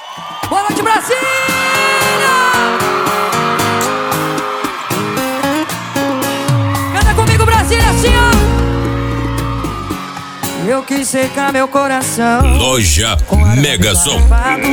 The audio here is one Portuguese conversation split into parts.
Boa noite, Brasília! Canta comigo, Brasília, assim, ó. Eu quis secar meu coração. Loja Megasom.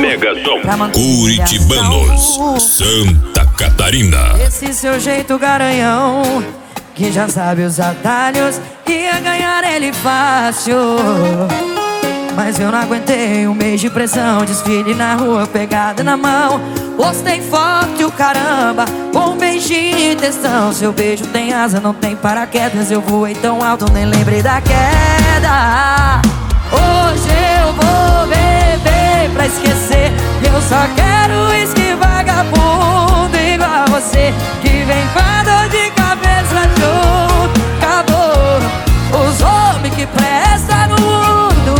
Curitibanos, Santa Catarina. Esse seu jeito garanhão, que já sabe os atalhos, ia ganhar ele fácil. Mas eu não aguentei um mês de pressão, desfile na rua, pegada na mão. Postei foto e o caramba, com um beijinho e textão. Seu beijo tem asa, não tem paraquedas. Eu voei tão alto, nem lembrei da queda. Hoje eu vou beber pra esquecer. Eu só quero uísque vagabundo igual você, que vem com a dor de cabeça junto. Acabou os homens que prestam no mundo.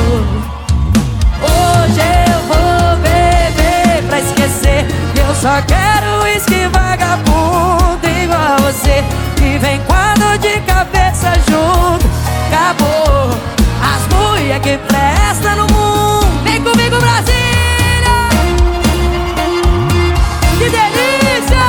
Hoje eu vou beber pra esquecer. Eu só quero uísque vagabundo igual você, que vem com a dor de cabeça junto. Acabou as mulher que presta no mundo. Vem comigo, Brasília! Que delícia!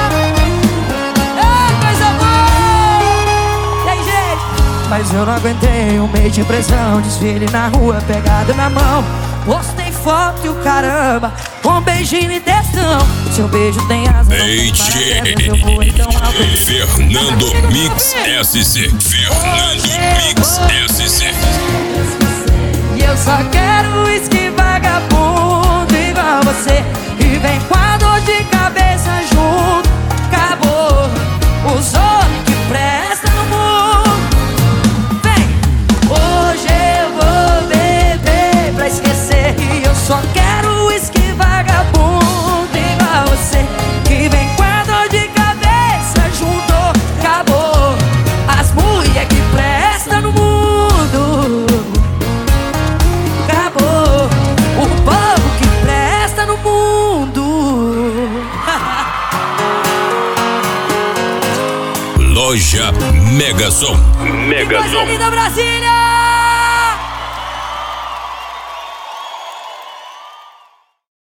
Ei, coisa boa! Tem jeito! Mas eu não aguentei um mês de pressão, desfile na rua, pegado na mão. Postei foto e o caramba, com um beijinho e textão. Seu beijo tem asa, DJ Fernando Mix SC. Fernando Mix SC. E eu só quero uísque vagabundo igual você, e vem com a dor de cabeça junto. Acabou os homens que prestam no mundo. Vem! Hoje eu vou beber pra esquecer. E eu só quero uísque vagabundo igual você, que vem com a dor de cabeça junto. Acabou as mulher que prestam no mundo. Acabou o povo que presta no mundo. Loja Megasom. Coisa linda, Brasília!